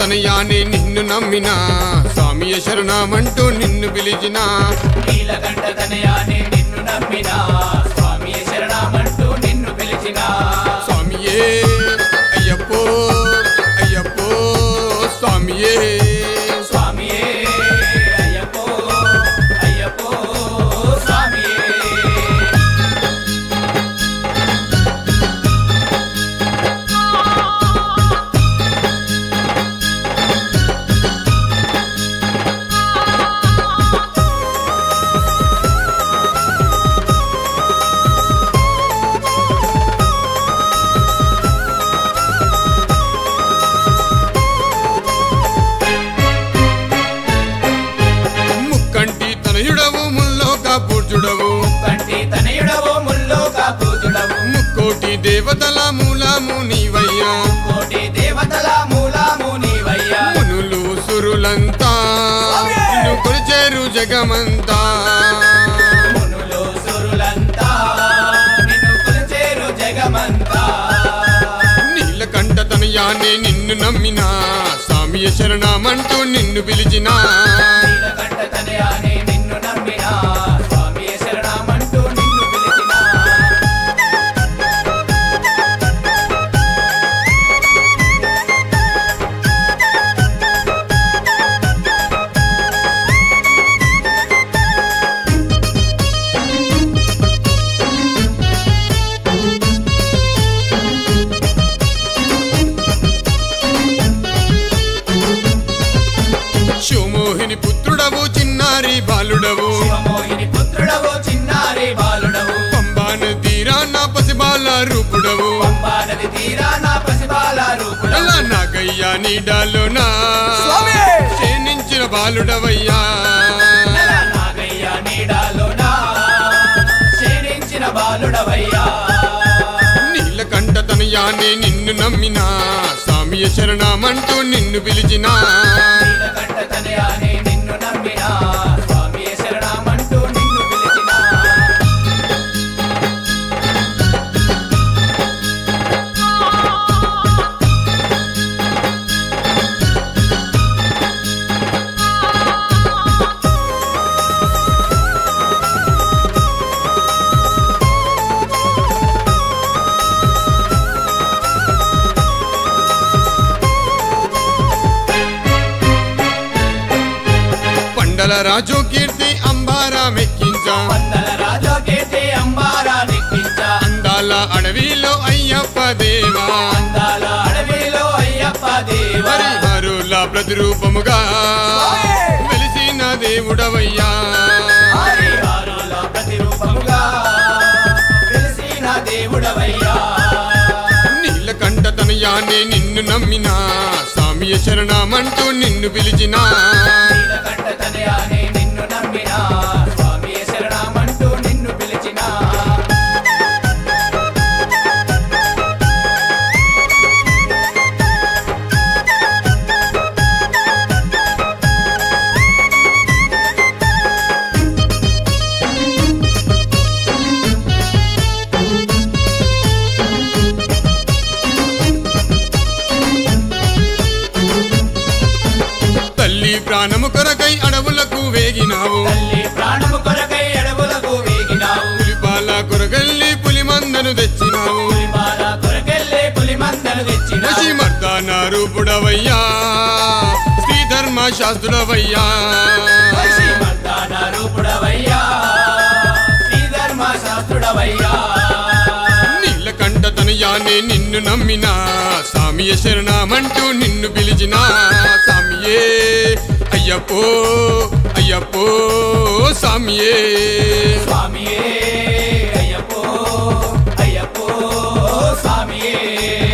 తనయానే నిన్ను నమ్మినా స్వామియే శరణమంటూ నిన్ను పిలిచినా నీలకంఠ తనయానే నిన్ను నమ్మినా స్వామియే శరణమంటూ నిన్ను పిలిచినా స్వామియే అయ్యప్పో అయ్యప్పో స్వామియే స్వామియే అయ్యప్పో అయ్యప్పో స్వామియే ముక్కంటి తనయుడవు ముల్లోక పూజుడవు కంటి తనయుడవో ముల్లోక పూజుడవు ముక్కోటి దేవతల మూలము నీవయ్యా కోటి దేవతల మూలము నీవయ్యా మునులు సురులంతా నిన్ను కొలిచేరు జగమంతా మునులు సురులంతా నిన్ను కొలిచేరు జగమంతా నీలకంఠ తనయానే నిన్ను నమ్మినా స్వామియే శరణమంటూ నిన్ను పిలిచినా నీలకంఠ తనయానే నిన్ను నమ్మినా స్వామియే శరణమంటూ నిన్ను పిలిచినా శివమోహిని పుత్రుడవు చిన్నారి బాలుడవు శివమోహిని పుత్రుడవో చిన్నారి బాలుడవు పంబాన తీరాన పసిబాల రూపుడవు పంబా నది తీరాన పసిబాల రూపుడవు అలా నాగయ్యా నీడాలోనా క్షీణించిన బాలుడవయ్యా నెల నాగయ్య నీడాలోనా క్షీణించిన బాలుడవయ్యా నీలకంఠ తనయానే నిన్ను నమ్మినా స్వామియే శరణమంటూ నిన్ను పిలిచినా నీలకంఠ తనయానే నిన్ను నమ్మినా స్వామియే శరణమంటూ నిన్ను పిలిచినా పండల రాజు కీర్తి అంబారా మెక్కించా వందల రాజో కీర్తి అంబారా నెక్కించా అందాల అడవిలో అయ్యప్ప దేవా అందాల అడవిలో అయ్యప్ప దేవా హరిహరుల ప్రతిరూపముగా వెలిసిన దేవుడవయ్యా హరిహరుల ప్రతిరూపముగా వెలిసిన దేవుడవయ్యా నీలకంఠ తనయానే నిన్ను నమ్మినా స్వామియే శరణమంటూ నిన్ను పిలిచినా నీలకంఠ తనయానే నిన్ను నమ్మినా స్వామియే శరణమంటూ నిన్ను పిలిచినా తల్లి ప్రాణము కొరకై అడవులకు వేగినావు తల్లి ప్రాణము కొరకై అడవులకు వేగినావు పులిపాల కొరగల్లి పులిమందను తెచ్చినావు పులిమాల కొరకెళ్ళే పులిమందను తెచ్చినావు వశి మర్దాన రూపుడవయ్యా శ్రీధర్మ శాస్త్రుడవయ్యా వశి మర్దాన రూపుడవయ్యా శ్రీధర్మ శాస్త్రుడవయ్యా నీలకంఠ తనయానే నిన్ను నమ్మినా స్వామియే శరణమంటూ నిన్ను పిలిచినా స్వామియే అయ్యప్పో అయ్యప్పో స్వామియే స్వామియే అయ్యప్పో అయ్యప్పో స్వామియే